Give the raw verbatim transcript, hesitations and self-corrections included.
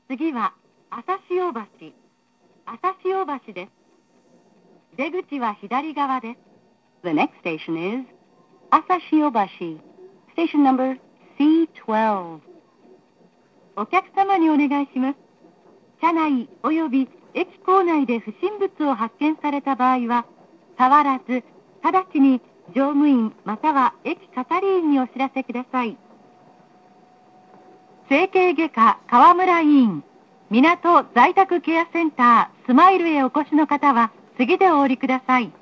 次は朝潮橋、朝潮橋です。出口は左側です。The next station is 朝潮橋、station number シーじゅうに。お客様にお願いします。車内及び駅構内で不審物を発見された場合は、変わらず直ちに乗務員または駅係員にお知らせください。整形外科川村医院、港在宅ケアセンタースマイルへお越しの方は次でお降りください。